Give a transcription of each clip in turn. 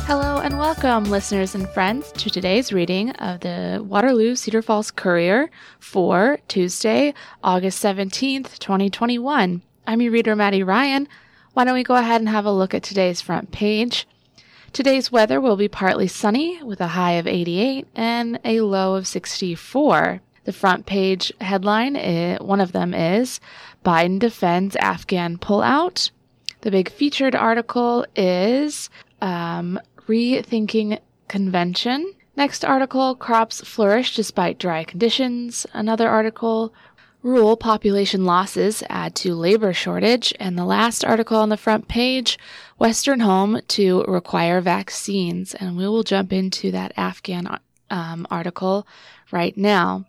Hello and welcome, listeners and friends, to today's reading of the Waterloo Cedar Falls Courier for Tuesday, August 17th, 2021. I'm your reader, Maddie Ryan. Why don't we go ahead and have a look at today's front page. Today's weather will be partly sunny with a high of 88 and a low of 64. The front page headline, one of them is Biden defends Afghan pullout. The big featured article is Rethinking Convention. Next article, crops flourish despite dry conditions. Another article, rural population losses add to labor shortage. And the last article on the front page, Western home to require vaccines. And we will jump into that Afghan article right now.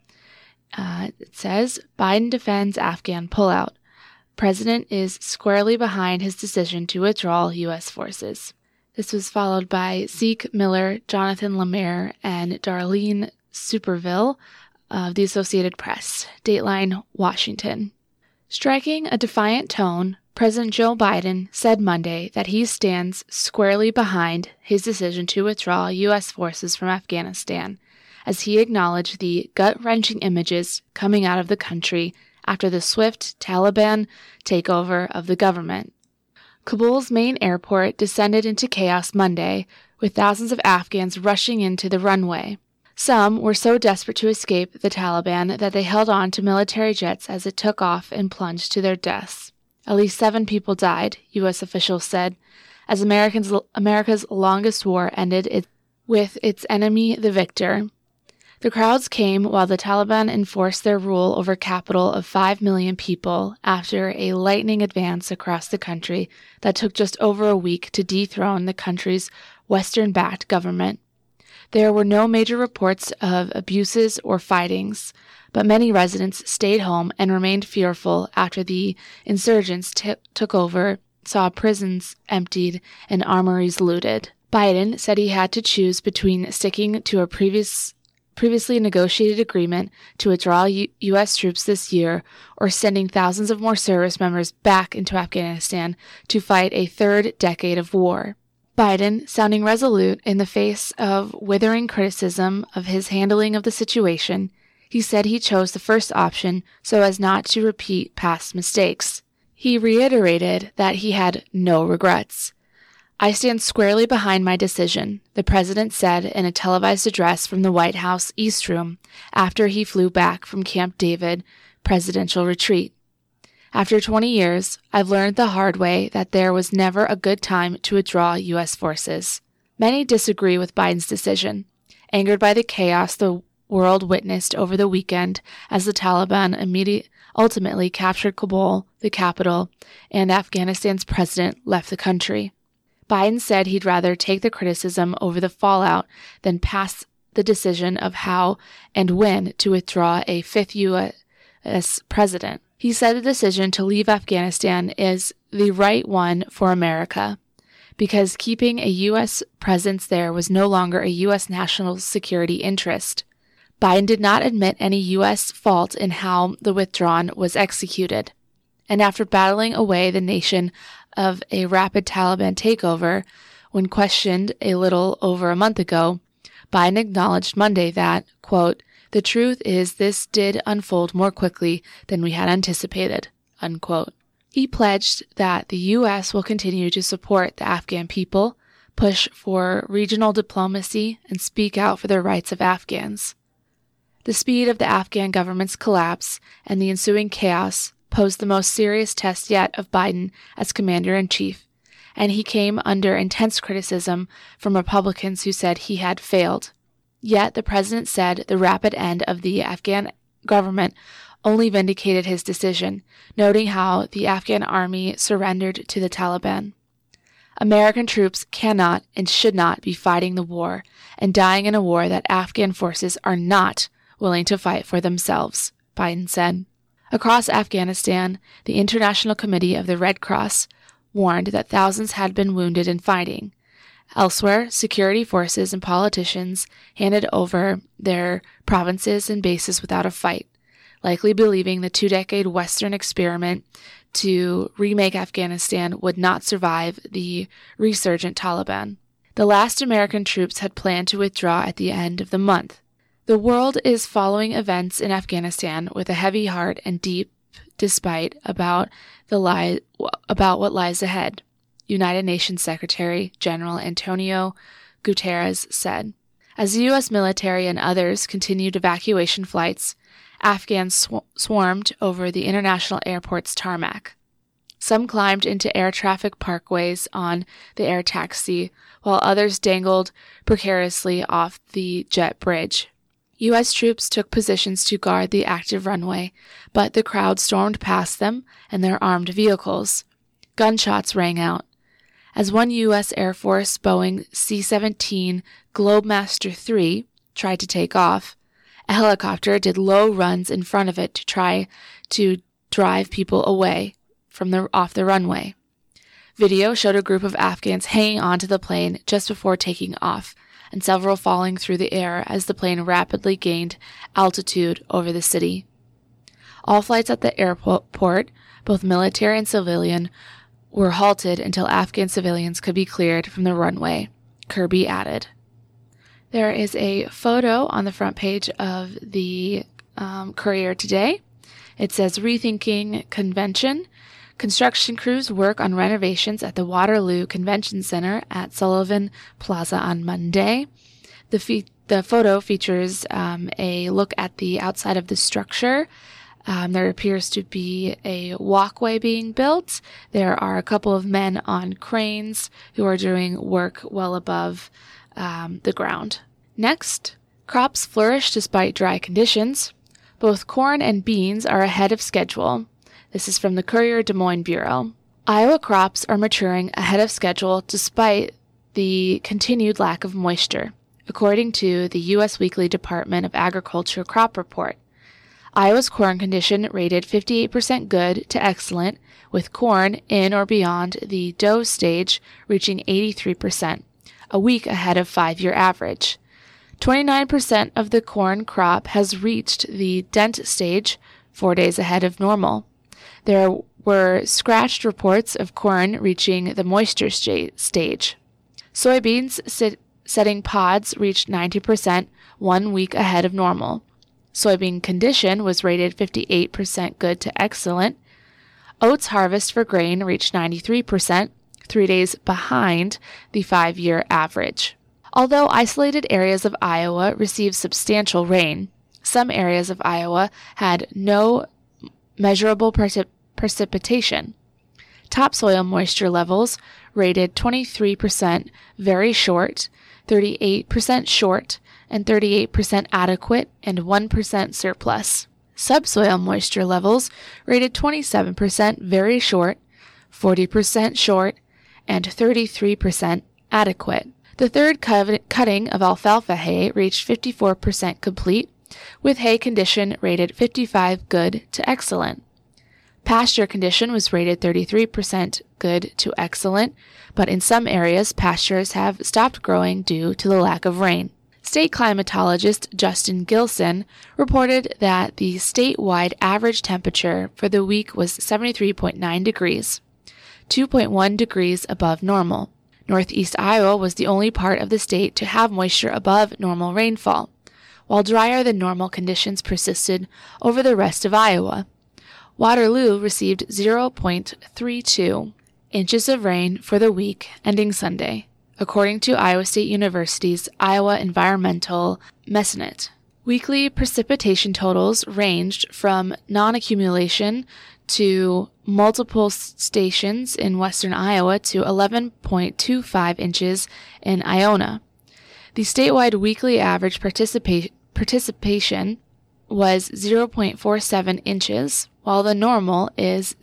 It says, Biden defends Afghan pullout. President is squarely behind his decision to withdraw U.S. forces. This was followed by Zeke Miller, Jonathan Lemire, and Darlene Superville of the Associated Press. Dateline, Washington. Striking a defiant tone, President Joe Biden said Monday that he stands squarely behind his decision to withdraw U.S. forces from Afghanistan, as he acknowledged the gut-wrenching images coming out of the country after the swift Taliban takeover of the government. Kabul's main airport descended into chaos Monday, with thousands of Afghans rushing into the runway. Some were so desperate to escape the Taliban that they held on to military jets as it took off and plunged to their deaths. At least 7 people died, U.S. officials said, as America's longest war ended with its enemy the victor. The crowds came while the Taliban enforced their rule over a capital of 5 million people after a lightning advance across the country that took just over a week to dethrone the country's Western-backed government. There were no major reports of abuses or fightings, but many residents stayed home and remained fearful after the insurgents took over, saw prisons emptied, and armories looted. Biden said he had to choose between sticking to a previously negotiated agreement to withdraw U.S. troops this year or sending thousands of more service members back into Afghanistan to fight a third decade of war. Biden, sounding resolute in the face of withering criticism of his handling of the situation, he said he chose the first option so as not to repeat past mistakes. He reiterated that he had no regrets. I stand squarely behind my decision, the president said in a televised address from the White House East Room after he flew back from Camp David presidential retreat. After 20 years, I've learned the hard way that there was never a good time to withdraw U.S. forces. Many disagree with Biden's decision, angered by the chaos the world witnessed over the weekend as the Taliban ultimately captured Kabul, the capital, and Afghanistan's president left the country. Biden said he'd rather take the criticism over the fallout than pass the decision of how and when to withdraw a 5th U.S. president. He said the decision to leave Afghanistan is the right one for America, because keeping a U.S. presence there was no longer a U.S. national security interest. Biden did not admit any U.S. fault in how the withdrawal was executed. And after battling away the nation of a rapid Taliban takeover, when questioned a little over a month ago, Biden acknowledged Monday that, quote, the truth is this did unfold more quickly than we had anticipated, unquote. He pledged that the U.S. will continue to support the Afghan people, push for regional diplomacy, and speak out for the rights of Afghans. The speed of the Afghan government's collapse and the ensuing chaos posed the most serious test yet of Biden as commander-in-chief, and he came under intense criticism from Republicans who said he had failed. Yet the president said the rapid end of the Afghan government only vindicated his decision, noting how the Afghan army surrendered to the Taliban. American troops cannot and should not be fighting the war and dying in a war that Afghan forces are not willing to fight for themselves, Biden said. Across Afghanistan, the International Committee of the Red Cross warned that thousands had been wounded in fighting. Elsewhere, security forces and politicians handed over their provinces and bases without a fight, likely believing the 2-decade Western experiment to remake Afghanistan would not survive the resurgent Taliban. The last American troops had planned to withdraw at the end of the month. The world is following events in Afghanistan with a heavy heart and deep despite about what lies ahead, United Nations Secretary General Antonio Guterres said. As the U.S. military and others continued evacuation flights, Afghans swarmed over the international airport's tarmac. Some climbed into air traffic parkways on the air taxi, while others dangled precariously off the jet bridge. U.S. troops took positions to guard the active runway, but the crowd stormed past them and their armed vehicles. Gunshots rang out. As one U.S. Air Force Boeing C-17 Globemaster III tried to take off, a helicopter did low runs in front of it to try to drive people away off the runway. Video showed a group of Afghans hanging onto the plane just before taking off, and several falling through the air as the plane rapidly gained altitude over the city. All flights at the airport, both military and civilian, were halted until Afghan civilians could be cleared from the runway, Kirby added. There is a photo on the front page of the Courier today. It says, Rethinking Convention. Construction crews work on renovations at the Waterloo Convention Center at Sullivan Plaza on Monday. The photo features a look at the outside of the structure. There appears to be a walkway being built. There are a couple of men on cranes who are doing work well above the ground. Next, crops flourish despite dry conditions. Both corn and beans are ahead of schedule. This is from the Courier Des Moines Bureau. Iowa crops are maturing ahead of schedule despite the continued lack of moisture, according to the U.S. Weekly Department of Agriculture crop report. Iowa's corn condition rated 58% good to excellent, with corn in or beyond the dough stage reaching 83%, a week ahead of 5-year average. 29% of the corn crop has reached the dent stage, 4 days ahead of normal. There were scratched reports of corn reaching the moisture stage. Soybeans setting pods reached 90%, 1 week ahead of normal. Soybean condition was rated 58% good to excellent. Oats harvest for grain reached 93%, 3 days behind the 5-year average. Although isolated areas of Iowa received substantial rain, some areas of Iowa had no measurable precipitation. Topsoil moisture levels rated 23% very short, 38% short, and 38% adequate, and 1% surplus. Subsoil moisture levels rated 27% very short, 40% short, and 33% adequate. The third cutting of alfalfa hay reached 54% complete, with hay condition rated 55 good to excellent. Pasture condition was rated 33% good to excellent, but in some areas pastures have stopped growing due to the lack of rain. State climatologist Justin Gilson reported that the statewide average temperature for the week was 73.9 degrees, 2.1 degrees above normal. Northeast Iowa was the only part of the state to have moisture above normal rainfall, while drier than normal conditions persisted over the rest of Iowa. Waterloo received 0.32 inches of rain for the week ending Sunday, according to Iowa State University's Iowa Environmental Mesonet. Weekly precipitation totals ranged from non-accumulation to multiple stations in western Iowa to 11.25 inches in Iona. The statewide weekly average participation was 0.47 inches, while the normal is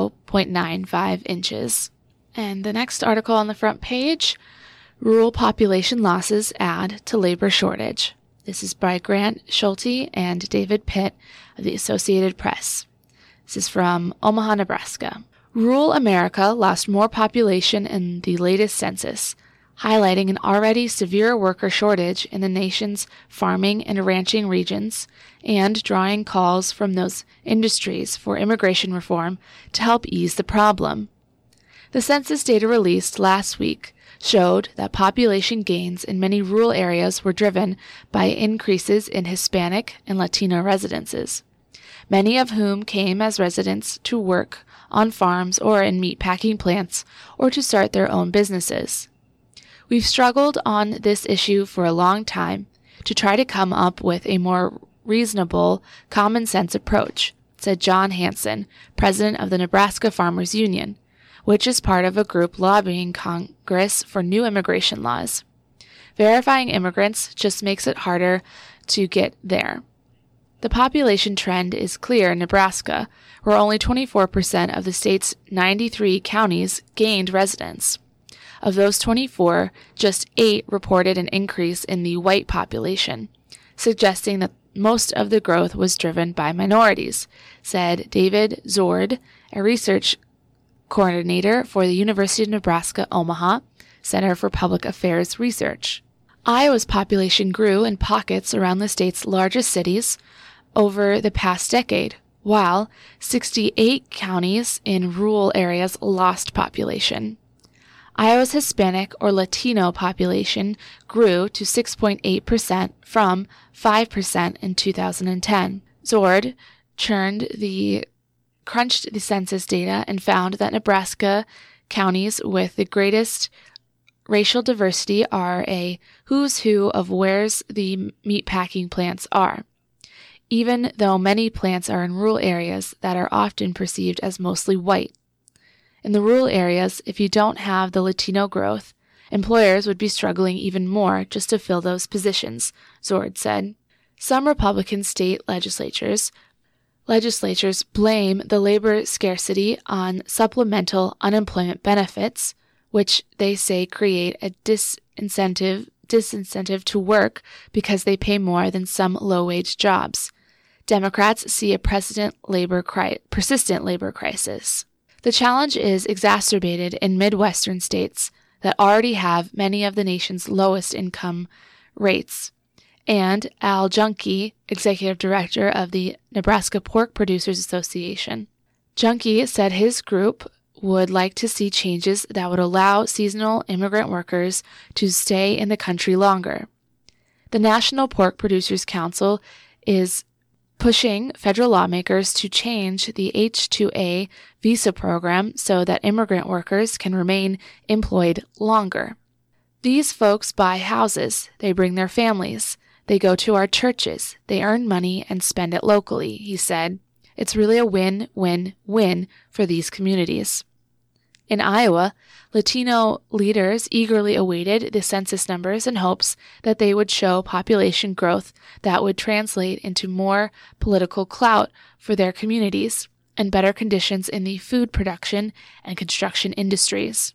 0.95 inches. And the next article on the front page, Rural Population Losses Add to Labor Shortage. This is by Grant Schulte and David Pitt of the Associated Press. This is from Omaha, Nebraska. Rural America lost more population in the latest census, highlighting an already severe worker shortage in the nation's farming and ranching regions, and drawing calls from those industries for immigration reform to help ease the problem. The census data released last week showed that population gains in many rural areas were driven by increases in Hispanic and Latino residences, many of whom came as residents to work on farms or in meatpacking plants or to start their own businesses. We've struggled on this issue for a long time to try to come up with a more reasonable, common-sense approach, said John Hanson, president of the Nebraska Farmers Union, which is part of a group lobbying Congress for new immigration laws. Verifying immigrants just makes it harder to get there. The population trend is clear in Nebraska, where only 24% of the state's 93 counties gained residents. Of those 24, just 8 reported an increase in the white population, suggesting that most of the growth was driven by minorities, said David Zord, a research coordinator for the University of Nebraska Omaha Center for Public Affairs Research. Iowa's population grew in pockets around the state's largest cities over the past decade, while 68 counties in rural areas lost population. Iowa's Hispanic or Latino population grew to 6.8% from 5% in 2010. Zord crunched the census data and found that Nebraska counties with the greatest racial diversity are a who's who of where's the meatpacking plants are, even though many plants are in rural areas that are often perceived as mostly white. In the rural areas, if you don't have the Latino growth, employers would be struggling even more just to fill those positions, Zord said. Some Republican state legislatures blame the labor scarcity on supplemental unemployment benefits, which they say create a disincentive to work because they pay more than some low-wage jobs. Democrats see a persistent labor crisis. The challenge is exacerbated in Midwestern states that already have many of the nation's lowest income rates. And Al Junke, executive director of the Nebraska Pork Producers Association. Junke said his group would like to see changes that would allow seasonal immigrant workers to stay in the country longer. The National Pork Producers Council is pushing federal lawmakers to change the H-2A visa program so that immigrant workers can remain employed longer. These folks buy houses, they bring their families, they go to our churches, they earn money and spend it locally, he said. It's really a win-win-win for these communities. In Iowa, Latino leaders eagerly awaited the census numbers in hopes that they would show population growth that would translate into more political clout for their communities and better conditions in the food production and construction industries.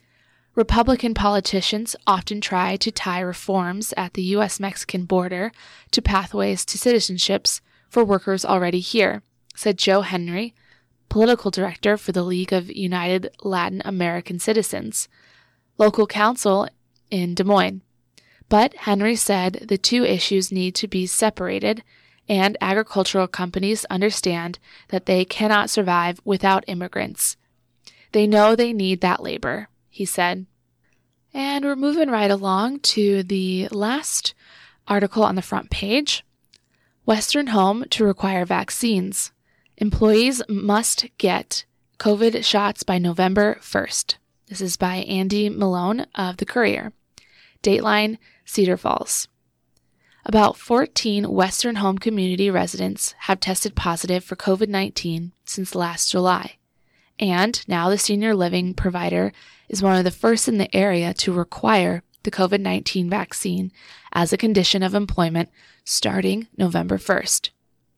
Republican politicians often try to tie reforms at the U.S.-Mexican border to pathways to citizenships for workers already here, said Joe Henry, political director for the League of United Latin American Citizens, local council in Des Moines. But Henry said the two issues need to be separated, and agricultural companies understand that they cannot survive without immigrants. They know they need that labor, he said. And we're moving right along to the last article on the front page. Western Home to require vaccines. Employees must get COVID shots by November 1st. This is by Andy Malone of The Courier. Dateline, Cedar Falls. About 14 Western Home community residents have tested positive for COVID-19 since last July. And now the senior living provider is one of the first in the area to require the COVID-19 vaccine as a condition of employment starting November 1st.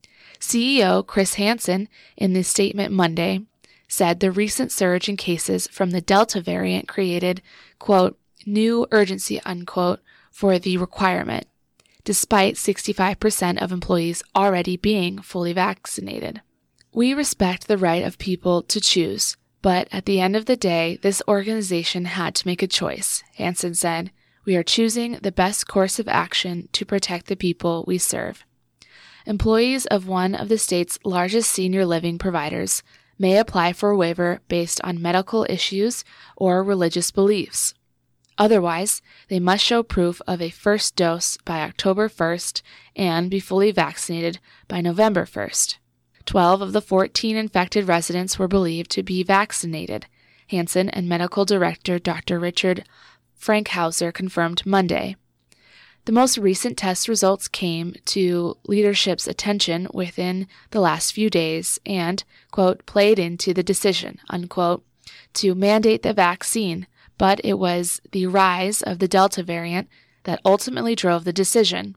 CEO Chris Hansen, in the statement Monday, said the recent surge in cases from the Delta variant created, quote, new urgency, unquote, for the requirement, despite 65% of employees already being fully vaccinated. We respect the right of people to choose, but at the end of the day, this organization had to make a choice, Hansen said. We are choosing the best course of action to protect the people we serve. Employees of one of the state's largest senior living providers may apply for a waiver based on medical issues or religious beliefs. Otherwise, they must show proof of a first dose by October 1st and be fully vaccinated by November 1st. 12 of the 14 infected residents were believed to be vaccinated, Hansen and medical director Dr. Richard Frankhauser confirmed Monday. The most recent test results came to leadership's attention within the last few days and, quote, played into the decision, unquote, to mandate the vaccine, but it was the rise of the Delta variant that ultimately drove the decision.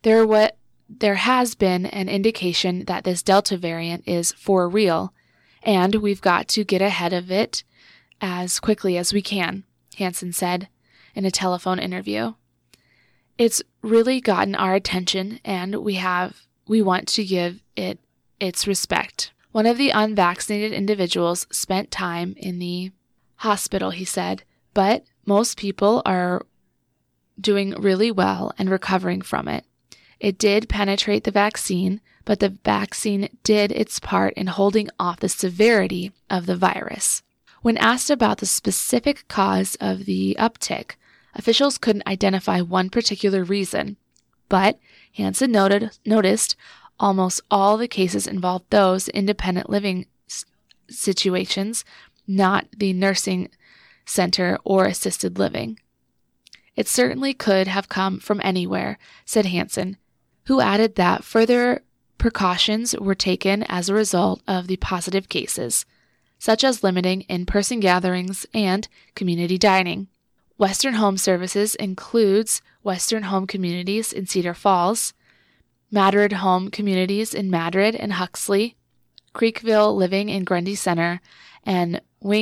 There has been an indication that this Delta variant is for real, and we've got to get ahead of it as quickly as we can, Hansen said in a telephone interview. It's really gotten our attention, and we want to give it its respect. One of the unvaccinated individuals spent time in the hospital, he said, but most people are doing really well and recovering from it. It did penetrate the vaccine, but the vaccine did its part in holding off the severity of the virus. When asked about the specific cause of the uptick, officials couldn't identify one particular reason, but Hansen noticed almost all the cases involved those independent living situations, not the nursing center or assisted living. It certainly could have come from anywhere, said Hansen, who added that further precautions were taken as a result of the positive cases, such as limiting in-person gatherings and community dining. Western Home Services includes Western Home Communities in Cedar Falls, Madrid Home Communities in Madrid and Huxley, Creekville Living in Grundy Center, and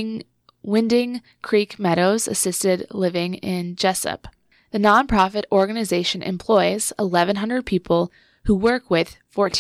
Winding Creek Meadows Assisted Living in Jessup. The nonprofit organization employs 1,100 people who work with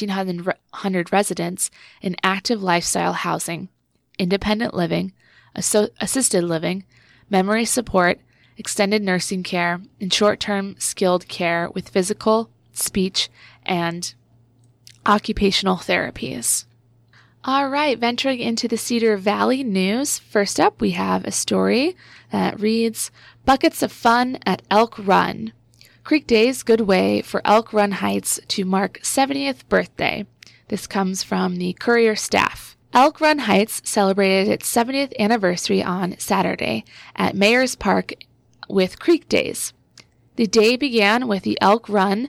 1,400 residents in active lifestyle housing, independent living, assisted living, memory support, extended nursing care, and short-term skilled care with physical, speech, and occupational therapies. All right, venturing into the Cedar Valley news. First up, we have a story that reads, Buckets of Fun at Elk Run. Creek Days, good way for Elk Run Heights to mark 70th birthday. This comes from the Courier staff. Elk Run Heights celebrated its 70th anniversary on Saturday at Mayors Park with Creek Days. The day began with the Elk Run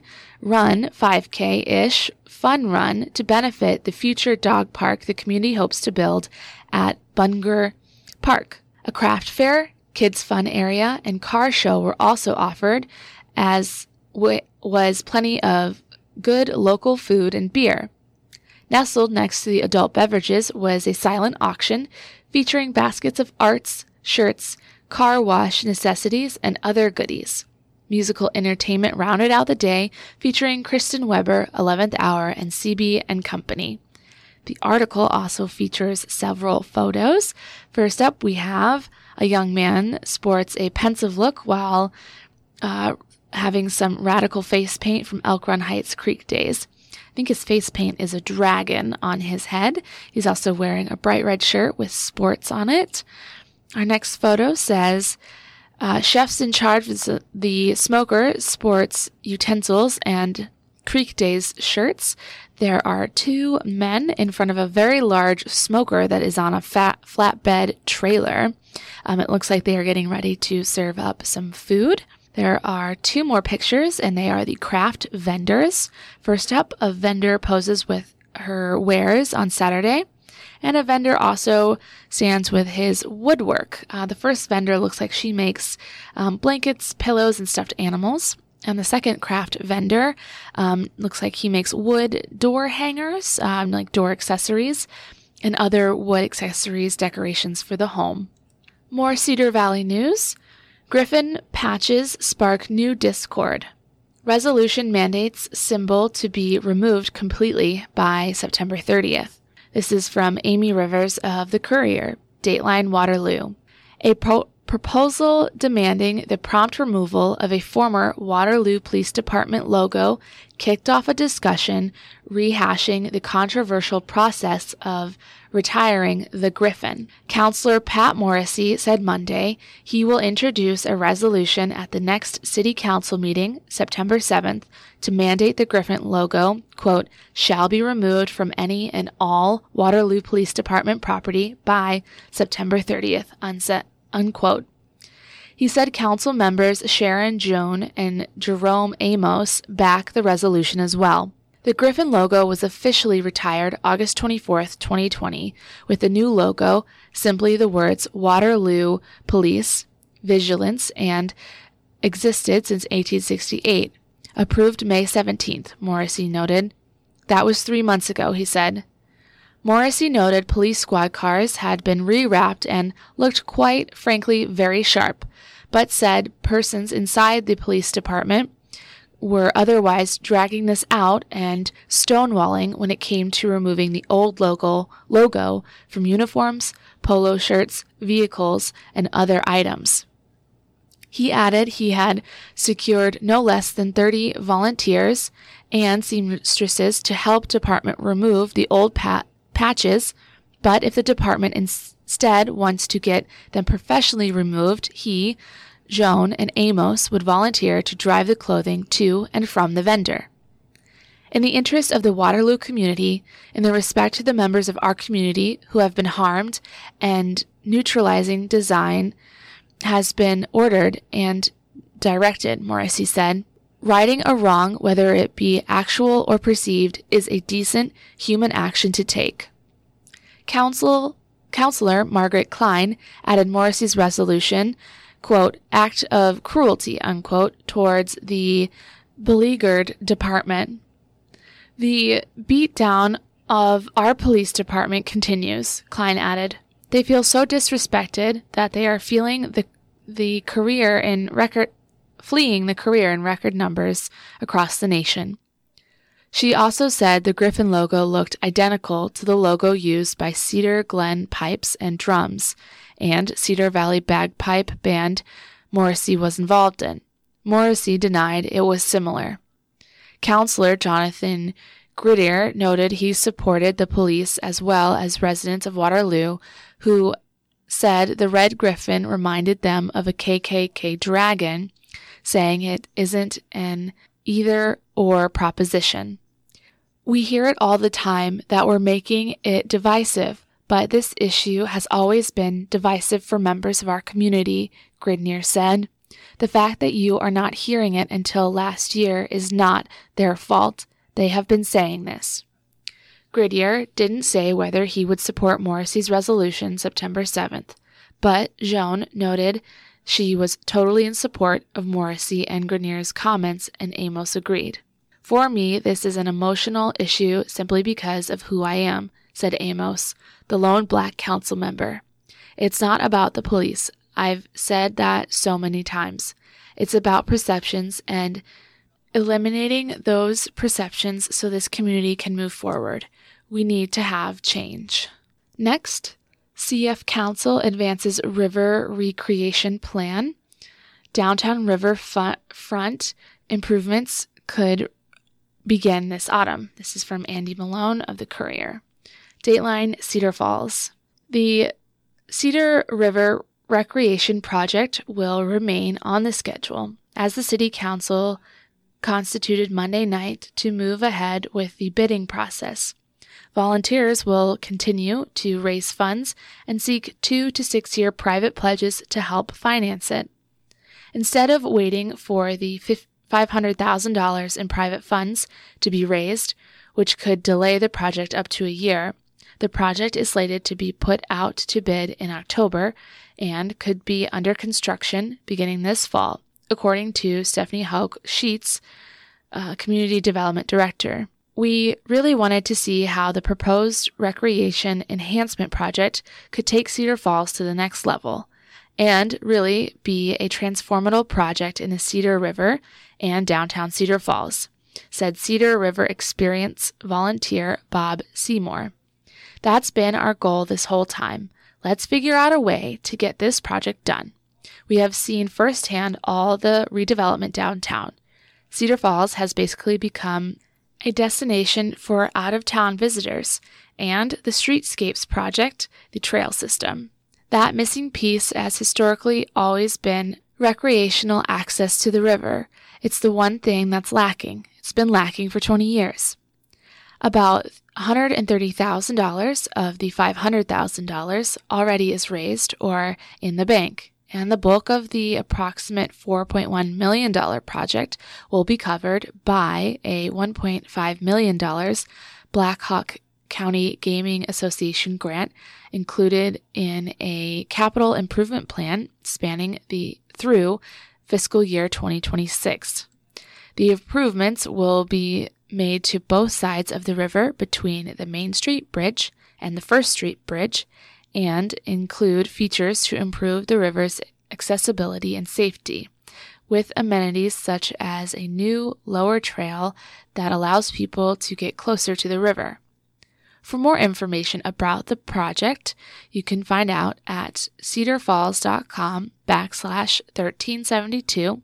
5K-ish fun run to benefit the future dog park the community hopes to build at Bunger Park. A craft fair, kids fun area, and car show were also offered, as was plenty of good local food and beer. Nestled next to the adult beverages was a silent auction featuring baskets of arts, shirts, car wash necessities, and other goodies. Musical entertainment rounded out the day, featuring Kristen Weber, 11th Hour, and CB and Company. The article also features several photos. First up, we have a young man sports a pensive look while having some radical face paint from Elk Run Heights Creek Days. I think his face paint is a dragon on his head. He's also wearing a bright red shirt with sports on it. Our next photo says, chefs in charge of the smoker sports utensils and Creek Days shirts. There are two men in front of a very large smoker that is on a flatbed trailer. It looks like they are getting ready to serve up some food. There are two more pictures, and they are the craft vendors. First up, a vendor poses with her wares on Saturday, and a vendor also stands with his woodwork. The first vendor looks like she makes blankets, pillows, and stuffed animals. And the second craft vendor looks like he makes wood door hangers, like door accessories, and other wood accessories decorations for the home. More Cedar Valley news. Griffin patches spark new discord. Resolution mandates symbol to be removed completely by September 30th. This is from Amy Rivers of the Courier, Dateline Waterloo. A proposal demanding the prompt removal of a former Waterloo Police Department logo kicked off a discussion rehashing the controversial process of retiring the Griffin. Councillor Pat Morrissey said Monday he will introduce a resolution at the next City Council meeting, September 7th, to mandate the Griffin logo, quote, shall be removed from any and all Waterloo Police Department property by September 30th, unquote. He said council members Sharon Joan and Jerome Amos back the resolution as well. The Griffin logo was officially retired August 24, 2020, with the new logo simply the words Waterloo Police, Vigilance, and existed since 1868. Approved May 17th, Morrissey noted. That was 3 months ago, he said. Morrissey noted police squad cars had been rewrapped and looked quite frankly very sharp, but said persons inside the police department were otherwise dragging this out and stonewalling when it came to removing the old logo from uniforms, polo shirts, vehicles, and other items. He added he had secured no less than 30 volunteers and seamstresses to help department remove the old patches, but if the department instead wants to get them professionally removed, he, Joan, and Amos would volunteer to drive the clothing to and from the vendor. In the interest of the Waterloo community, in the respect to the members of our community who have been harmed, and neutralizing design has been ordered and directed, Morrissey said. Righting a wrong, whether it be actual or perceived, is a decent human action to take. Councillor Margaret Klein added Morrissey's resolution, quote, act of cruelty, unquote, towards the beleaguered department. The beatdown of our police department continues, Klein added. They feel so disrespected that they are fleeing the career in record numbers across the nation. She also said the Griffin logo looked identical to the logo used by Cedar Glen Pipes and Drums and Cedar Valley Bagpipe Band Morrissey was involved in. Morrissey denied it was similar. Councillor Jonathan Gridier noted he supported the police as well as residents of Waterloo who said the red griffin reminded them of a KKK dragon, saying it isn't an either-or proposition. We hear it all the time that we're making it divisive, but this issue has always been divisive for members of our community, Gridier said. The fact that you are not hearing it until last year is not their fault. They have been saying this. Gridier didn't say whether he would support Morrissey's resolution September 7th, but Joan noted she was totally in support of Morrissey and Gridier's comments, and Amos agreed. For me, this is an emotional issue simply because of who I am, said Amos, the lone black council member. It's not about the police. I've said that so many times. It's about perceptions and eliminating those perceptions so this community can move forward. We need to have change. Next, CF Council advances river recreation plan. Downtown riverfront improvements could begin this autumn. This is from Andy Malone of the Courier. Dateline, Cedar Falls. The Cedar River Recreation Project will remain on the schedule as the City Council constituted Monday night to move ahead with the bidding process. Volunteers will continue to raise funds and seek 2 to 6 year private pledges to help finance it. Instead of waiting for the $500,000 in private funds to be raised, which could delay the project up to a year, the project is slated to be put out to bid in October and could be under construction beginning this fall, according to Stephanie Hauk-Sheets, Community Development Director. We really wanted to see how the proposed recreation enhancement project could take Cedar Falls to the next level and really be a transformative project in the Cedar River and downtown Cedar Falls, said Cedar River Experience volunteer Bob Seymour. That's been our goal this whole time. Let's figure out a way to get this project done. we have seen firsthand all the redevelopment downtown. Cedar Falls has basically become a destination for out-of-town visitors, and the Streetscapes project, the trail system. That missing piece has historically always been recreational access to the river. It's the one thing that's lacking. It's been lacking for 20 years. About $130,000 of the $500,000 already is raised or in the bank, and the bulk of the approximate $4.1 million project will be covered by a $1.5 million Black Hawk County Gaming Association grant included in a capital improvement plan spanning through fiscal year 2026. The improvements will be made to both sides of the river between the Main Street Bridge and the First Street Bridge and include features to improve the river's accessibility and safety, with amenities such as a new lower trail that allows people to get closer to the river. For more information about the project, you can find out at cedarfalls.com/1372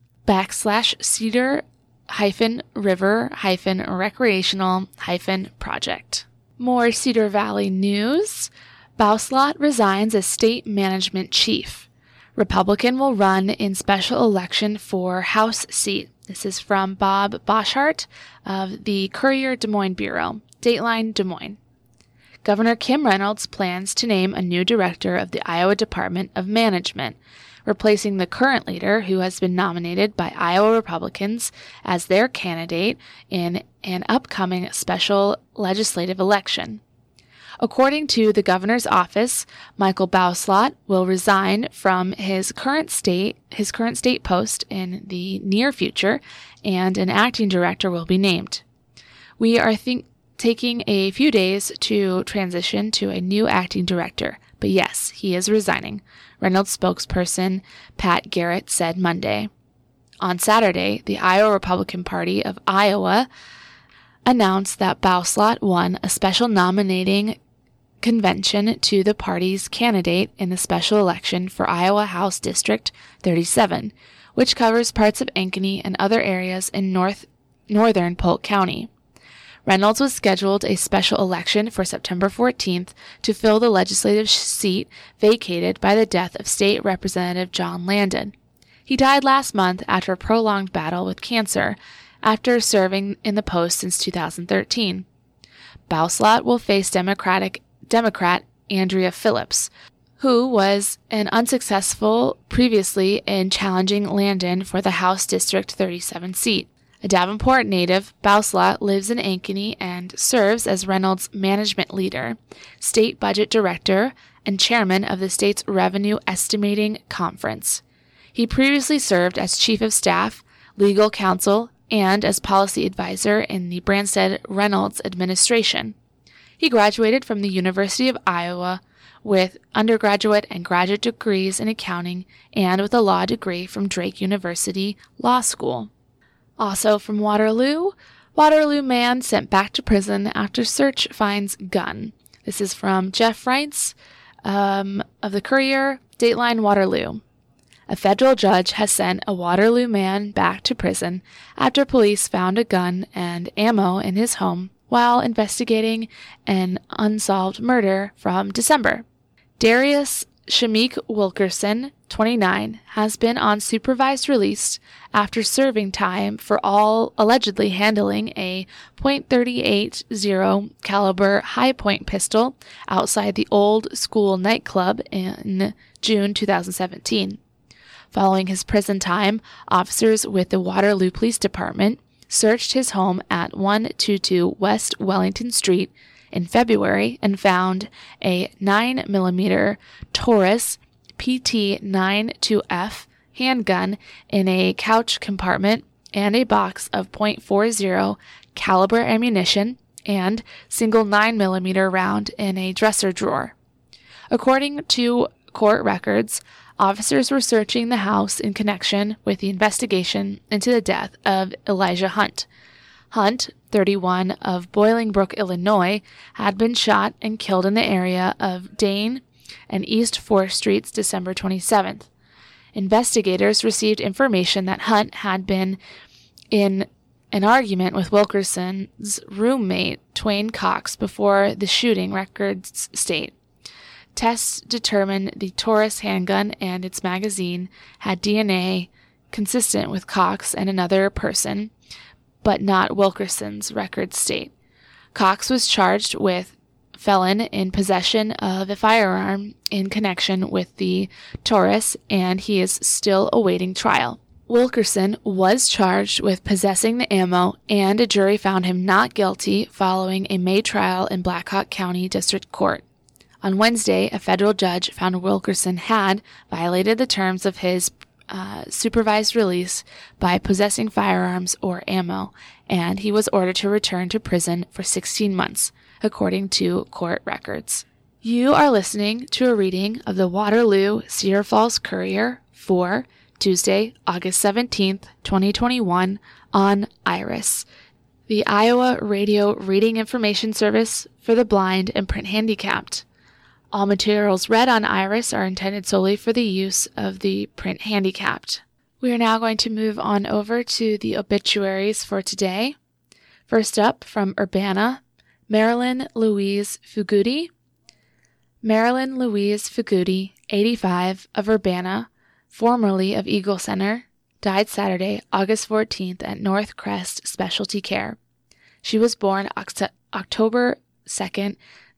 /Cedar-River-Recreational-Project. More Cedar Valley news. Bauslot resigns as state management chief. Republican will run in special election for House seat. This is from Bob Boschart of the Courier Des Moines Bureau, Dateline Des Moines. Governor Kim Reynolds plans to name a new director of the Iowa Department of Management, replacing the current leader who has been nominated by Iowa Republicans as their candidate in an upcoming special legislative election. According to the governor's office, Michael Bauslot will resign from his current state post in the near future, and an acting director will be named. We are taking a few days to transition to a new acting director, but yes, he is resigning, Reynolds spokesperson Pat Garrett said Monday. On Saturday, the Iowa Republican Party of Iowa announced that Bauslot won a special nominating convention to the party's candidate in the special election for Iowa House District 37, which covers parts of Ankeny and other areas in northern Polk County. Reynolds was scheduled a special election for September 14th to fill the legislative seat vacated by the death of State Representative John Landon. He died last month after a prolonged battle with cancer, after serving in the post since 2013. Bauslot will face Democrat Andrea Phillips, who was unsuccessful previously in challenging Landon for the House District 37 seat. A Davenport native, Bauslot lives in Ankeny and serves as Reynolds' management leader, state budget director, and chairman of the state's Revenue Estimating Conference. He previously served as chief of staff, legal counsel, and as policy advisor in the Branstad-Reynolds administration. He graduated from the University of Iowa with undergraduate and graduate degrees in accounting and with a law degree from Drake University Law School. Also from Waterloo man sent back to prison after search finds gun. This is from Jeff Reitz of the Courier, Dateline Waterloo. A federal judge has sent a Waterloo man back to prison after police found a gun and ammo in his home while investigating an unsolved murder from December. Darius Shamik Wilkerson, 29, has been on supervised release after serving time for allegedly handling a .380 caliber high-point pistol outside the Old School nightclub in June 2017. Following his prison time, officers with the Waterloo Police Department searched his home at 122 West Wellington Street in February and found a 9mm Taurus PT-92F handgun in a couch compartment and a box of .40 caliber ammunition and single 9mm round in a dresser drawer. According to court records, officers were searching the house in connection with the investigation into the death of Elijah Hunt. Hunt, 31, of Bolingbrook, Illinois, had been shot and killed in the area of Dane and East 4th Streets December 27th. Investigators received information that Hunt had been in an argument with Wilkerson's roommate, Twain Cox, before the shooting, records state. Tests determined the Taurus handgun and its magazine had DNA consistent with Cox and another person, but not Wilkerson's, records state. Cox was charged with felon in possession of a firearm in connection with the Taurus, and he is still awaiting trial. Wilkerson was charged with possessing the ammo, and a jury found him not guilty following a May trial in Black Hawk County District Court. On Wednesday, a federal judge found Wilkerson had violated the terms of his supervised release by possessing firearms or ammo, and he was ordered to return to prison for 16 months, according to court records. You are listening to a reading of the Waterloo Cedar Falls Courier for Tuesday, August 17th, 2021, on IRIS, the Iowa Radio Reading Information Service for the blind and print handicapped. All materials read on IRIS are intended solely for the use of the print handicapped. We are now going to move on over to the obituaries for today. First up, from Urbana, Marilyn Louise Fugudi. Marilyn Louise Fugudi, 85, of Urbana, formerly of Eagle Center, died Saturday, August 14th at North Crest Specialty Care. She was born October 2nd,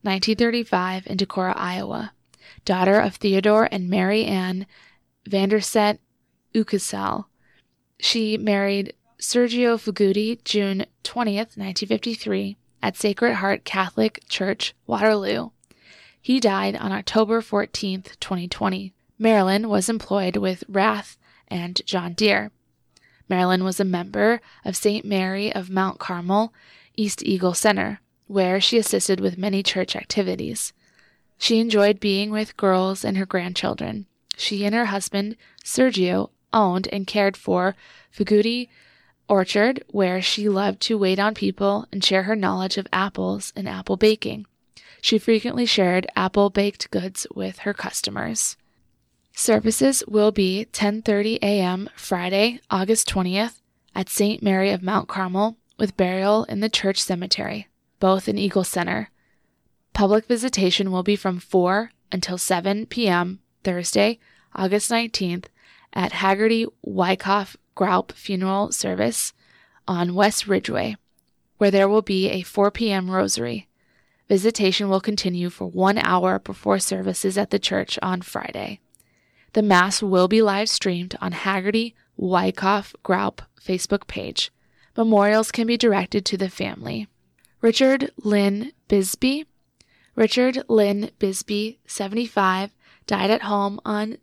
1935, in Decorah, Iowa, daughter of Theodore and Mary Ann Vanderset Ukesel. She married Sergio Fugudi June 20th, 1953, at Sacred Heart Catholic Church, Waterloo. He died on October 14th, 2020. Marilyn was employed with Rath and John Deere. Marilyn was a member of St. Mary of Mount Carmel, East Eagle Center, where she assisted with many church activities. She enjoyed being with girls and her grandchildren. She and her husband, Sergio, owned and cared for Fugudi Orchard, where she loved to wait on people and share her knowledge of apples and apple baking. She frequently shared apple baked goods with her customers. Services will be 10:30 a.m. Friday, August 20th, at St. Mary of Mount Carmel, with burial in the church cemetery, both in Eagle Center. Public visitation will be from 4 until 7 p.m. Thursday, August 19th, at Haggerty Wyckoff Group Funeral Service on West Ridgeway, where there will be a 4 p.m. rosary. Visitation will continue for 1 hour before services at the church on Friday. The Mass will be live streamed on Haggerty Wyckoff Group Facebook page. Memorials can be directed to the family. Richard Lynn Bisbee. Richard Lynn Bisbee, 75, died at home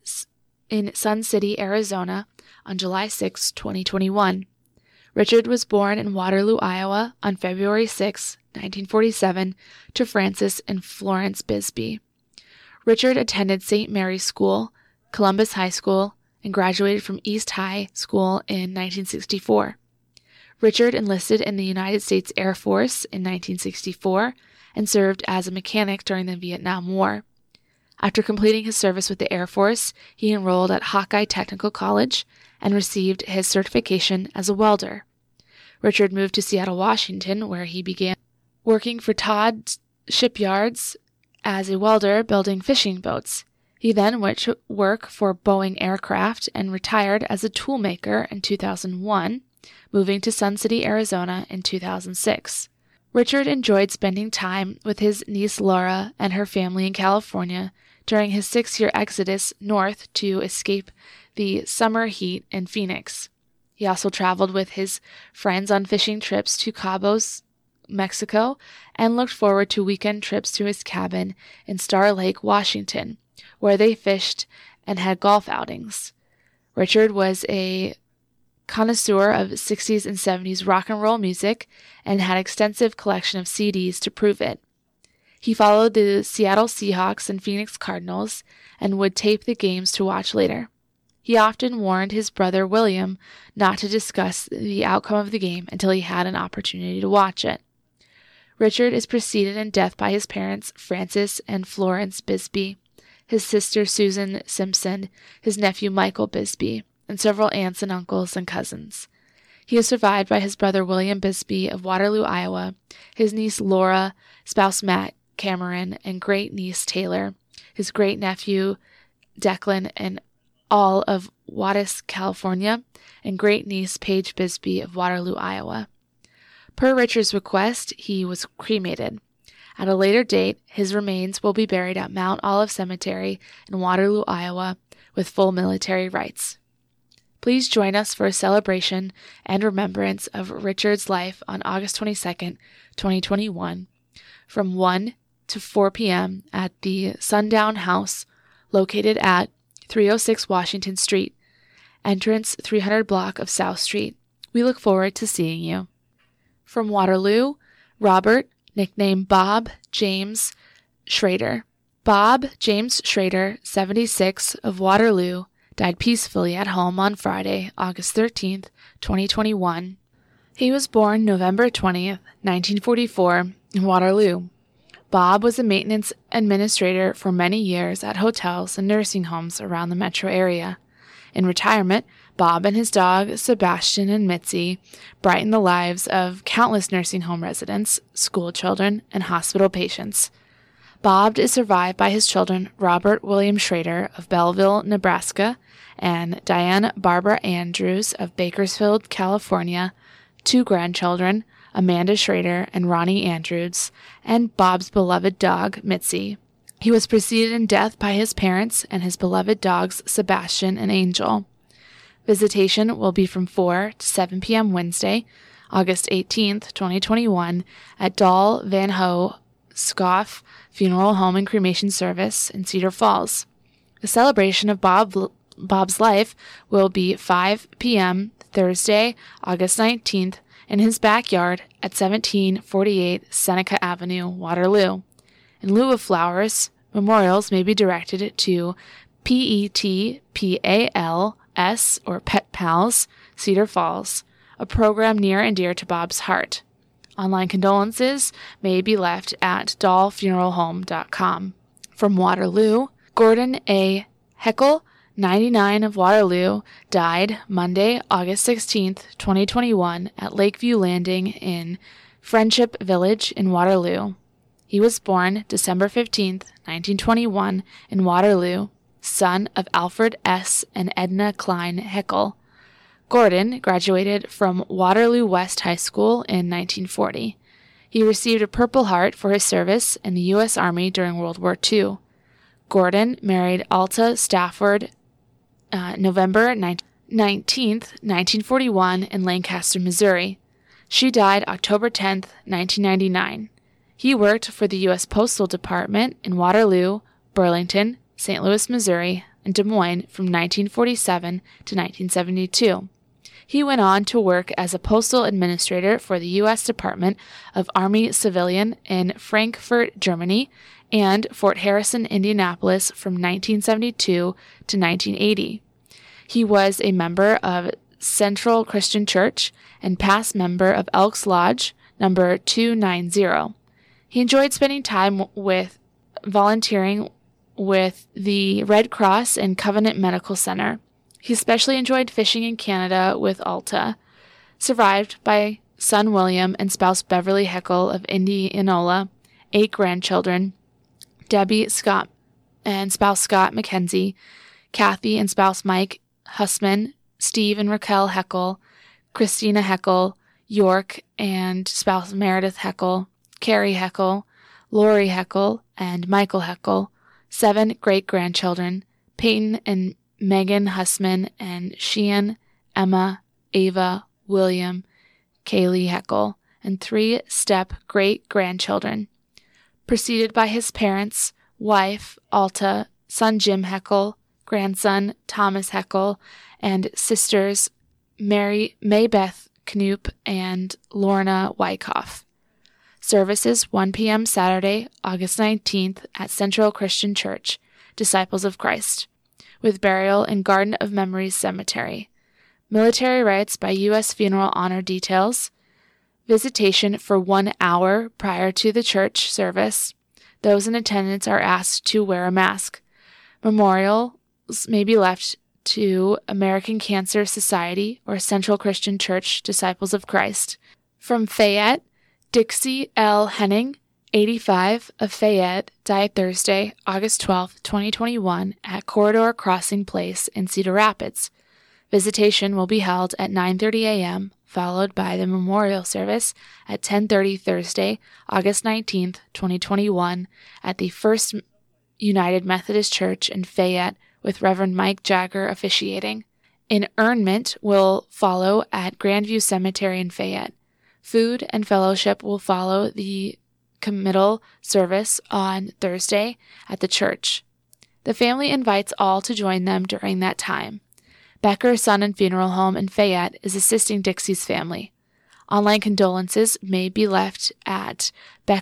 in Sun City, Arizona, on July 6, 2021. Richard was born in Waterloo, Iowa, on February 6, 1947, to Francis and Florence Bisbee. Richard attended St. Mary's School, Columbus High School, and graduated from East High School in 1964. Richard enlisted in the United States Air Force in 1964 and served as a mechanic during the Vietnam War. After completing his service with the Air Force, he enrolled at Hawkeye Technical College and received his certification as a welder. Richard moved to Seattle, Washington, where he began working for Todd Shipyards as a welder building fishing boats. He then went to work for Boeing Aircraft and retired as a toolmaker in 2001, moving to Sun City, Arizona in 2006. Richard enjoyed spending time with his niece Laura and her family in California during his 6-year exodus north to escape the summer heat in Phoenix. He also traveled with his friends on fishing trips to Cabo, Mexico, and looked forward to weekend trips to his cabin in Star Lake, Washington, where they fished and had golf outings. Richard was a connoisseur of 60s and 70s rock and roll music and had extensive collection of CDs to prove it. He followed the Seattle Seahawks and Phoenix Cardinals and would tape the games to watch later. He often warned his brother William not to discuss the outcome of the game until he had an opportunity to watch it. Richard is preceded in death by his parents, Francis and Florence Bisbee. his sister Susan Simpson, his nephew Michael Bisbee, and several aunts and uncles and cousins. He is survived by his brother William Bisbee of Waterloo, Iowa, his niece Laura, spouse Matt Cameron, and great-niece Taylor, his great-nephew Declan, and all of Wattis, California, and great-niece Paige Bisbee of Waterloo, Iowa. Per Richard's request, he was cremated. At a later date, his remains will be buried at Mount Olive Cemetery in Waterloo, Iowa, with full military rights. Please join us for a celebration and remembrance of Richard's life on August 22nd, 2021, from 1 to 4 p.m. at the Sundown House, located at 306 Washington Street, entrance 300 block of South Street. We look forward to seeing you. From Waterloo, Robert, nicknamed Bob James Schrader. Bob James Schrader, 76, of Waterloo, died peacefully at home on Friday, August 13th, 2021. He was born November 20th, 1944, in Waterloo. Bob was a maintenance administrator for many years at hotels and nursing homes around the metro area. In retirement, Bob and his dog, Sebastian and Mitzi, brightened the lives of countless nursing home residents, school children, and hospital patients. Bob is survived by his children, Robert William Schrader of Belleville, Nebraska, and Diane Barbara Andrews of Bakersfield, California, 2 grandchildren, Amanda Schrader and Ronnie Andrews, and Bob's beloved dog, Mitzi. He was preceded in death by his parents and his beloved dogs, Sebastian and Angel. Visitation will be from 4 to 7 p.m. Wednesday, August 18th, 2021, at Dahl Van Ho Scoff Funeral Home and Cremation Service in Cedar Falls. The celebration of Bob's life will be 5 p.m. Thursday, August 19th, in his backyard at 1748 Seneca Avenue, Waterloo. In lieu of flowers, memorials may be directed to PETPALS, or Pet Pals, Cedar Falls, a program near and dear to Bob's heart. Online condolences may be left at dollfuneralhome.com. From Waterloo, Gordon A. Heckel, 99, of Waterloo, died Monday, August 16th, 2021, at Lakeview Landing in Friendship Village in Waterloo. He was born December 15th, 1921, in Waterloo, son of Alfred S. and Edna Klein Heckel. Gordon graduated from Waterloo West High School in 1940. He received a Purple Heart for his service in the U.S. Army during World War II. Gordon married Alta Stafford November 19th, 1941, in Lancaster, Missouri. She died October 10th, 1999. He worked for the U.S. Postal Department in Waterloo, Burlington, St. Louis, Missouri, and Des Moines from 1947 to 1972. He went on to work as a postal administrator for the U.S. Department of Army Civilian in Frankfurt, Germany, and Fort Harrison, Indianapolis from 1972 to 1980. He was a member of Central Christian Church and past member of Elks Lodge number 290. He enjoyed spending time with volunteering with the Red Cross and Covenant Medical Center. He especially enjoyed fishing in Canada with Alta. Survived by son William and spouse Beverly Heckel of Indianola, 8 grandchildren, Debbie Scott and spouse Scott McKenzie, Kathy and spouse Mike Hussman, Steve and Raquel Heckel, Christina Heckel, York and spouse Meredith Heckel, Carrie Heckel, Lori Heckel, and Michael Heckel, 7 great-grandchildren, Peyton and Megan Hussman, and Sheehan, Emma, Ava, William, Kaylee Heckel, and 3 step-great-grandchildren. Preceded by his parents, wife, Alta, son Jim Heckel, grandson Thomas Heckel, and sisters Mary Maybeth Knoop and Lorna Wyckoff. Services 1 p.m. Saturday, August 19th at Central Christian Church, Disciples of Christ, with burial in Garden of Memories Cemetery. Military rites by U.S. Funeral Honor details. Visitation for 1 hour prior to the church service. Those in attendance are asked to wear a mask. Memorials may be left to American Cancer Society or Central Christian Church Disciples of Christ. From Fayette, Dixie L. Henning, 85, of Fayette, died Thursday, August 12, 2021, at Corridor Crossing Place in Cedar Rapids. Visitation will be held at 9:30 a.m., followed by the memorial service at 10:30 Thursday, August 19, 2021, at the First United Methodist Church in Fayette, with Reverend Mike Jagger officiating. Interment will follow at Grandview Cemetery in Fayette. Food and fellowship will follow the committal service on Thursday at the church. The family invites all to join them during that time. Becker Son and Funeral Home in Fayette is assisting Dixie's family. Online condolences may be left at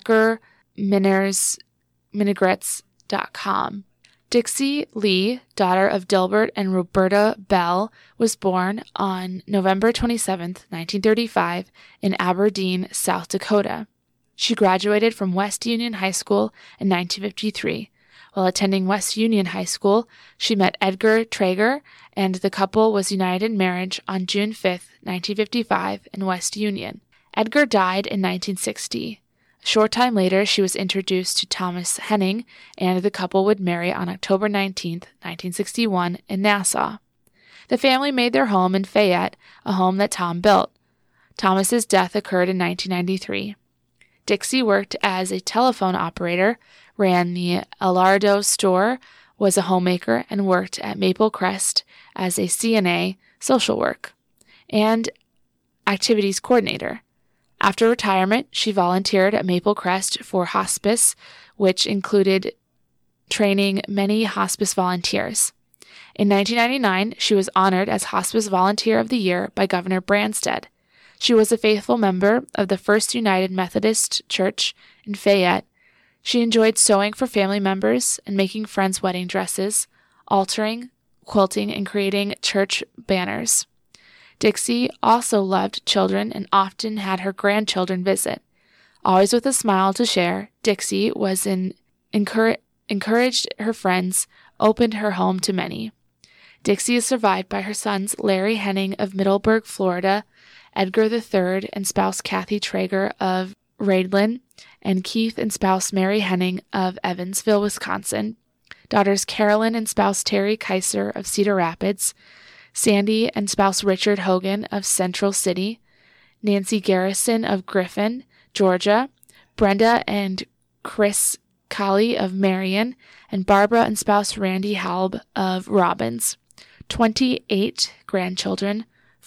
beckerminersminigrettes.com. Dixie Lee, daughter of Dilbert and Roberta Bell, was born on November 27, 1935, in Aberdeen, South Dakota. She graduated from West Union High School in 1953. While attending West Union High School, she met Edgar Traeger, and the couple was united in marriage on June 5, 1955, in West Union. Edgar died in 1960. A short time later, she was introduced to Thomas Henning, and the couple would marry on October 19, 1961, in Nassau. The family made their home in Fayette, a home that Tom built. Thomas's death occurred in 1993. Dixie worked as a telephone operator, ran the Alardo store, was a homemaker, and worked at Maple Crest as a CNA, social work, and activities coordinator. After retirement, she volunteered at Maple Crest for hospice, which included training many hospice volunteers. In 1999, she was honored as Hospice Volunteer of the Year by Governor Branstad. She was a faithful member of the First United Methodist Church in Fayette. She enjoyed sewing for family members and making friends' wedding dresses, altering, quilting, and creating church banners. Dixie also loved children and often had her grandchildren visit. Always with a smile to share, Dixie was encouraged her friends, opened her home to many. Dixie is survived by her sons Larry Henning of Middleburg, Florida, Edgar III and spouse Kathy Traeger of Raidlin, and Keith and spouse Mary Henning of Evansville, Wisconsin, daughters Carolyn and spouse Terry Kaiser of Cedar Rapids, Sandy and spouse Richard Hogan of Central City, Nancy Garrison of Griffin, Georgia, Brenda and Chris Colley of Marion, and Barbara and spouse Randy Halb of Robbins. 28 grandchildren,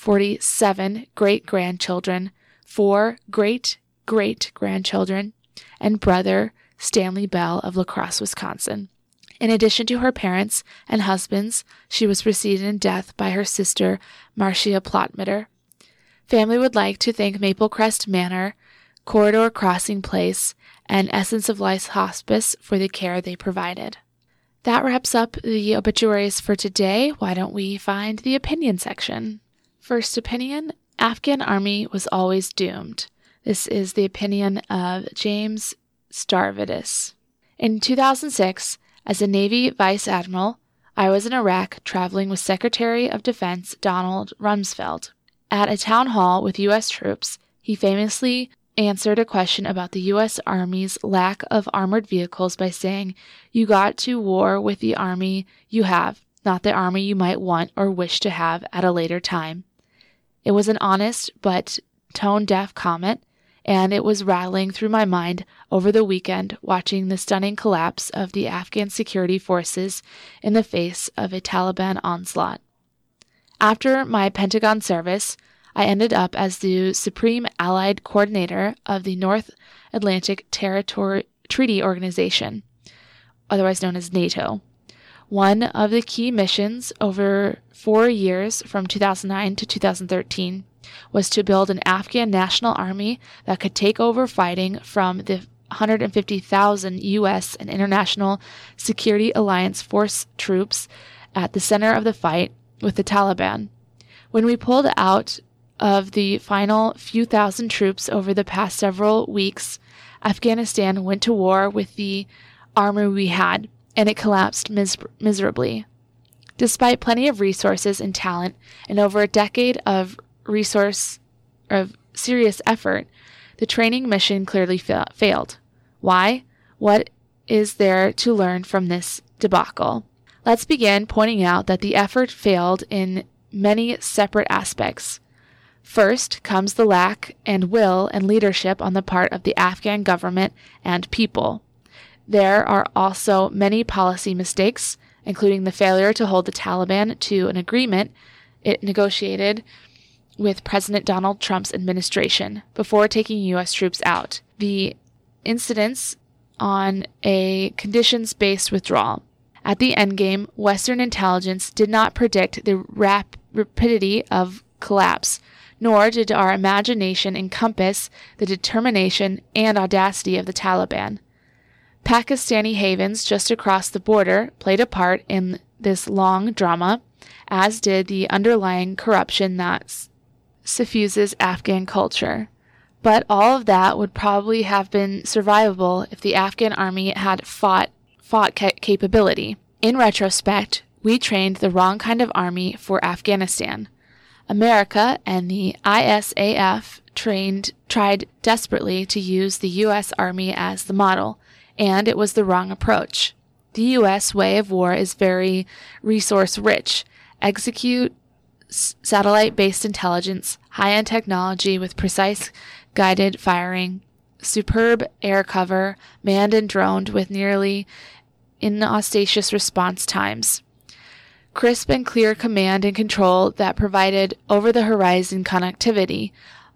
47 great-grandchildren, 4 great-great-grandchildren, and brother Stanley Bell of La Crosse, Wisconsin. In addition to her parents and husbands, she was preceded in death by her sister, Marcia Plotmitter. Family would like to thank Maple Crest Manor, Corridor Crossing Place, and Essence of Life Hospice for the care they provided. That wraps up the obituaries for today. Why don't we find the opinion section? First opinion, Afghan army was always doomed. This is the opinion of James Starvidus. In 2006, as a Navy Vice Admiral, I was in Iraq traveling with Secretary of Defense Donald Rumsfeld. At a town hall with U.S. troops, he famously answered a question about the U.S. Army's lack of armored vehicles by saying, "You got to war with the army you have, not the army you might want or wish to have at a later time." It was an honest but tone-deaf comment, and it was rattling through my mind over the weekend watching the stunning collapse of the Afghan security forces in the face of a Taliban onslaught. After my Pentagon service, I ended up as the Supreme Allied Coordinator of the North Atlantic Treaty Organization, otherwise known as NATO. One of the key missions over 4 years from 2009 to 2013 was to build an Afghan national army that could take over fighting from the 150,000 U.S. and International Security Alliance Force troops at the center of the fight with the Taliban. When we pulled out of the final few thousand troops over the past several weeks, Afghanistan went to war with the armor we had. and it collapsed miserably. Despite plenty of resources and talent and over a decade of serious effort, the training mission clearly failed. Why? What is there to learn from this debacle? Let's begin pointing out that the effort failed in many separate aspects. First comes the lack and will and leadership on the part of the Afghan government and people. There are also many policy mistakes, including the failure to hold the Taliban to an agreement it negotiated with President Donald Trump's administration before taking U.S. troops out. The insistence on a conditions-based withdrawal. At the endgame, Western intelligence did not predict the rapidity of collapse, nor did our imagination encompass the determination and audacity of the Taliban. Pakistani havens just across the border played a part in this long drama, as did the underlying corruption that suffuses Afghan culture. But all of that would probably have been survivable if the Afghan army had fought capability. In retrospect, we trained the wrong kind of army for Afghanistan. America and the ISAF tried desperately to use the U.S. Army as the model, and it was the wrong approach. The U.S. way of war is very resource-rich. Execute satellite-based intelligence, high-end technology with precise guided firing, superb air cover, manned and droned with nearly inauspicious response times, crisp and clear command and control that provided over-the-horizon connectivity,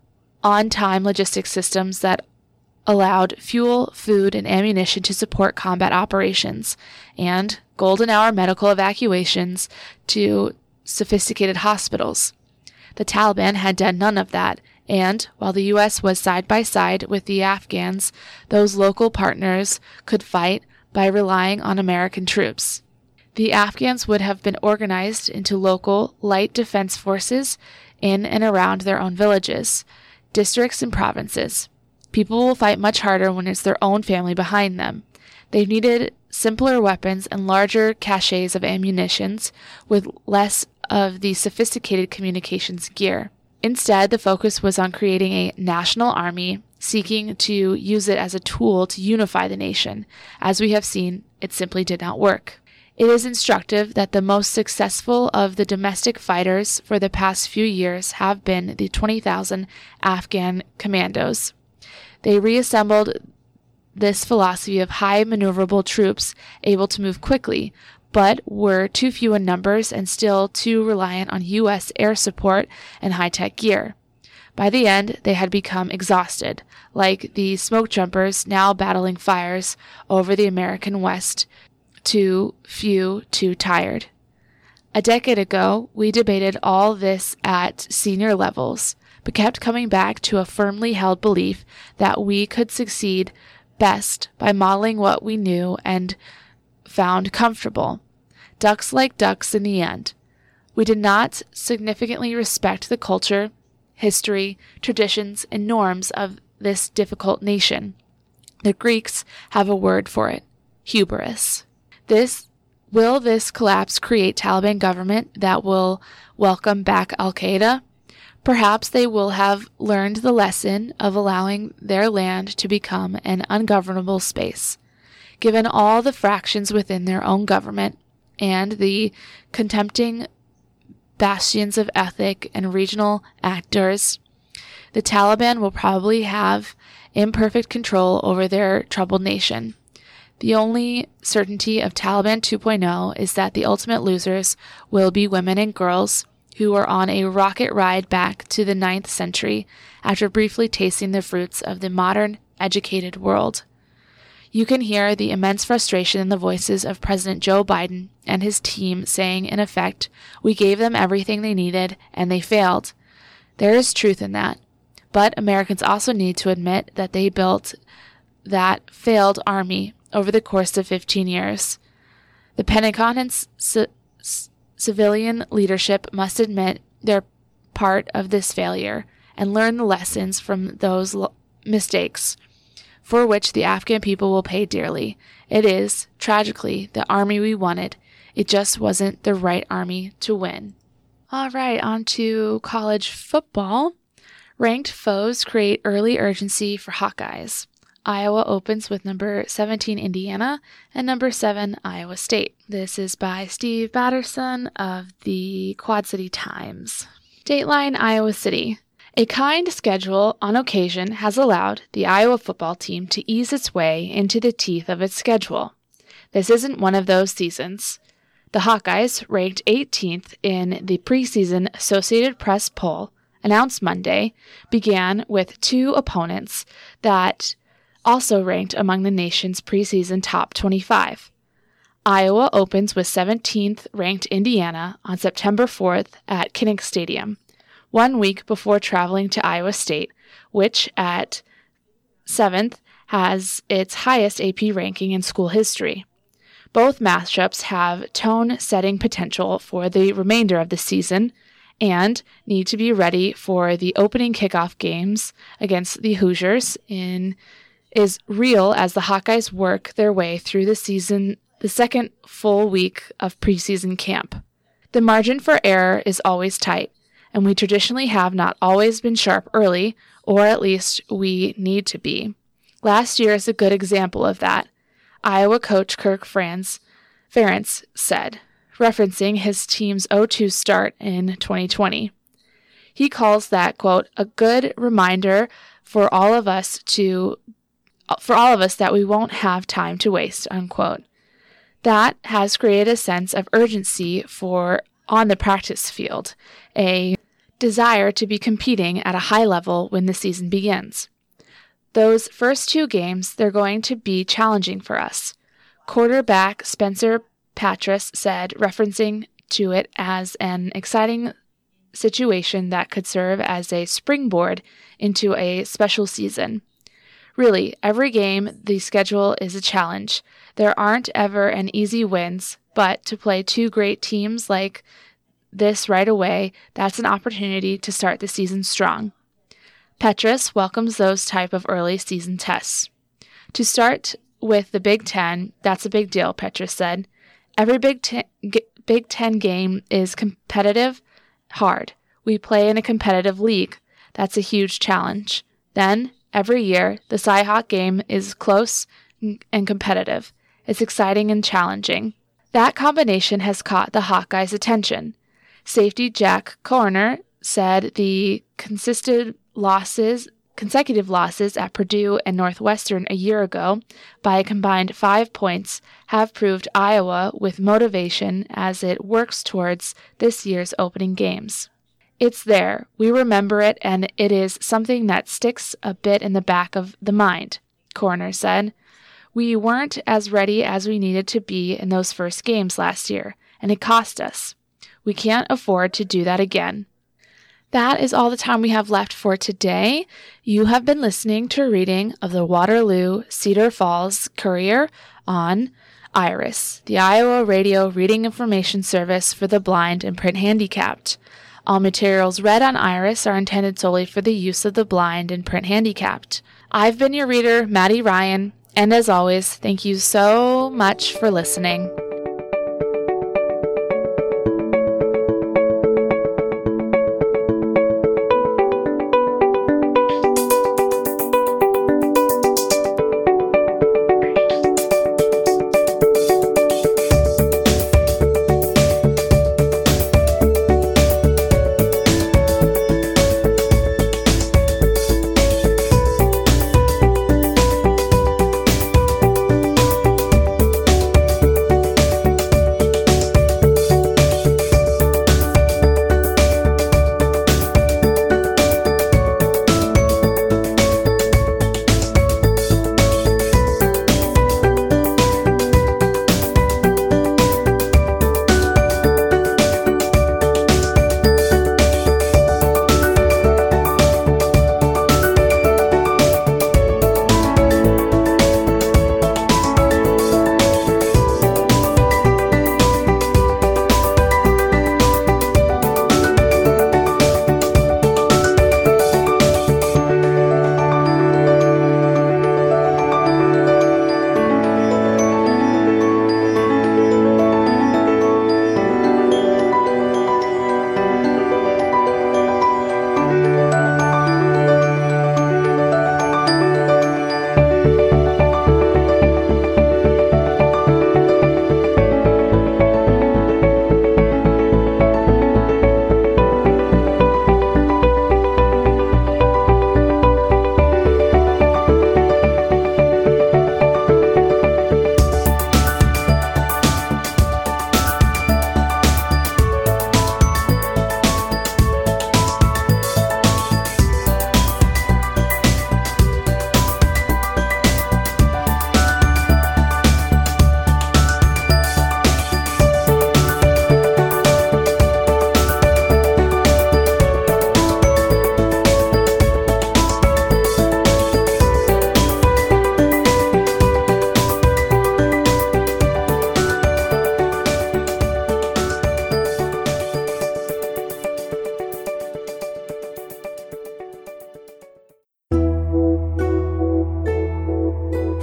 on-time logistics systems that allowed fuel, food, and ammunition to support combat operations, and golden hour medical evacuations to sophisticated hospitals. The Taliban had done none of that, and while the U.S. was side by side with the Afghans, those local partners could fight by relying on American troops. The Afghans would have been organized into local light defense forces in and around their own villages, districts, and provinces. People will fight much harder when it's their own family behind them. They needed simpler weapons and larger caches of ammunitions with less of the sophisticated communications gear. Instead, the focus was on creating a national army, seeking to use it as a tool to unify the nation. As we have seen, it simply did not work. It is instructive that the most successful of the domestic fighters for the past few years have been the 20,000 Afghan commandos. They reassembled this philosophy of high maneuverable troops able to move quickly, but were too few in numbers and still too reliant on U.S. air support and high-tech gear. By the end, they had become exhausted, like the smoke jumpers now battling fires over the American West, too few, too tired. A decade ago, we debated all this at senior levels, but kept coming back to a firmly held belief that we could succeed best by modeling what we knew and found comfortable. Ducks like ducks in the end. We did not significantly respect the culture, history, traditions, and norms of this difficult nation. The Greeks have a word for it: hubris. Will this collapse create Taliban government that will welcome back al-Qaeda? Perhaps they will have learned the lesson of allowing their land to become an ungovernable space. Given all the fractions within their own government and the contempting bastions of ethnic and regional actors, the Taliban will probably have imperfect control over their troubled nation. The only certainty of Taliban 2.0 is that the ultimate losers will be women and girls who are on a rocket ride back to the 9th century after briefly tasting the fruits of the modern, educated world. You can hear the immense frustration in the voices of President Joe Biden and his team saying, in effect, we gave them everything they needed and they failed. There is truth in that. But Americans also need to admit that they built that failed army over the course of 15 years. The Pentagon and civilian leadership must admit their part of this failure and learn the lessons from those mistakes. for which the Afghan people will pay dearly. It is, tragically, the army we wanted. It just wasn't the right army to win. All right, on to college football. Ranked foes create early urgency for Hawkeyes. Iowa opens with number 17 Indiana and number 7 Iowa State. This is by Steve Batterson of the Quad City Times. Dateline Iowa City. A kind schedule on occasion has allowed the Iowa football team to ease its way into the teeth of its schedule. This isn't one of those seasons. The Hawkeyes, ranked 18th in the preseason Associated Press poll, announced Monday, began with two opponents that also ranked among the nation's preseason top 25. Iowa opens with 17th ranked Indiana on September 4th at Kinnick Stadium, 1 week before traveling to Iowa State, which at 7th has its highest AP ranking in school history. Both matchups have tone-setting potential for the remainder of the season and need to be ready for the opening kickoff games against the Hoosiers is real as the Hawkeyes work their way through the season, the second full week of preseason camp. The margin for error is always tight, and we traditionally have not always been sharp early, or at least we need to be. Last year is a good example of that, Iowa coach Kirk Ferentz said, referencing his team's 0-2 start in 2020. He calls that, quote, a good reminder for all of us that we won't have time to waste, unquote. That has created a sense of urgency on the practice field, a desire to be competing at a high level when the season begins. Those first two games, they're going to be challenging for us. Quarterback Spencer Patras said, referencing to it as an exciting situation that could serve as a springboard into a special season. Really, every game, the schedule is a challenge. There aren't ever an easy wins, but to play two great teams like this right away, that's an opportunity to start the season strong. Petras welcomes those type of early season tests. To start with the Big Ten, that's a big deal, Petras said. Every Big Ten game is competitive, hard. We play in a competitive league. That's a huge challenge. Then, every year, the Cyhawk game is close and competitive. It's exciting and challenging. That combination has caught the Hawkeyes' attention. Safety Jack Coroner said the consecutive losses at Purdue and Northwestern a year ago, by a combined 5 points, have proved Iowa with motivation as it works towards this year's opening games. It's there, we remember it, and it is something that sticks a bit in the back of the mind, Coroner said. We weren't as ready as we needed to be in those first games last year, and it cost us. We can't afford to do that again. That is all the time we have left for today. You have been listening to a reading of the Waterloo Cedar Falls Courier on IRIS, the Iowa Radio Reading Information Service for the Blind and Print Handicapped. All materials read on IRIS are intended solely for the use of the blind and print handicapped. I've been your reader, Maddie Ryan, and as always, thank you so much for listening.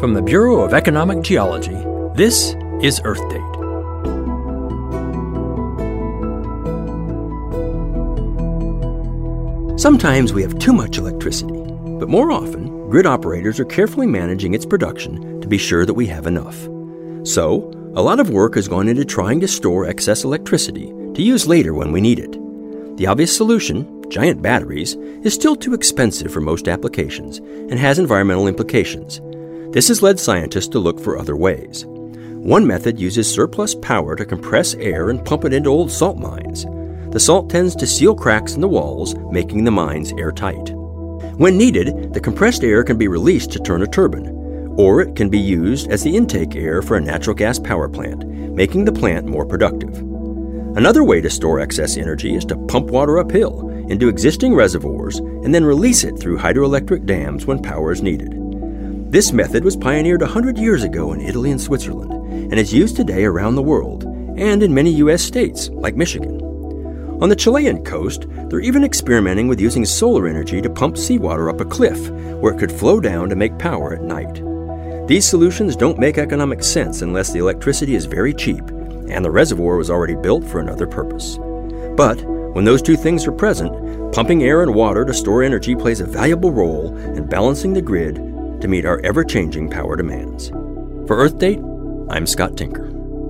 From the Bureau of Economic Geology, this is Earth Date. Sometimes we have too much electricity, but more often, grid operators are carefully managing its production to be sure that we have enough. So, a lot of work has gone into trying to store excess electricity to use later when we need it. The obvious solution, giant batteries, is still too expensive for most applications and has environmental implications. This has led scientists to look for other ways. One method uses surplus power to compress air and pump it into old salt mines. The salt tends to seal cracks in the walls, making the mines airtight. When needed, the compressed air can be released to turn a turbine, or it can be used as the intake air for a natural gas power plant, making the plant more productive. Another way to store excess energy is to pump water uphill into existing reservoirs and then release it through hydroelectric dams when power is needed. This method was pioneered 100 years ago in Italy and Switzerland and is used today around the world and in many U.S. states like Michigan. On the Chilean coast, they're even experimenting with using solar energy to pump seawater up a cliff where it could flow down to make power at night. These solutions don't make economic sense unless the electricity is very cheap and the reservoir was already built for another purpose. But when those two things are present, pumping air and water to store energy plays a valuable role in balancing the grid to meet our ever-changing power demands. For Earth Date, I'm Scott Tinker.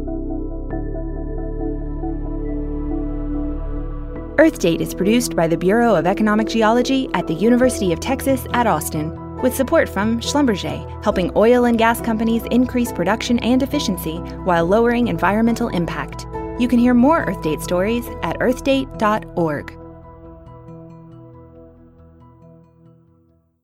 Earth Date is produced by the Bureau of Economic Geology at the University of Texas at Austin, with support from Schlumberger, helping oil and gas companies increase production and efficiency while lowering environmental impact. You can hear more Earth Date stories at earthdate.org.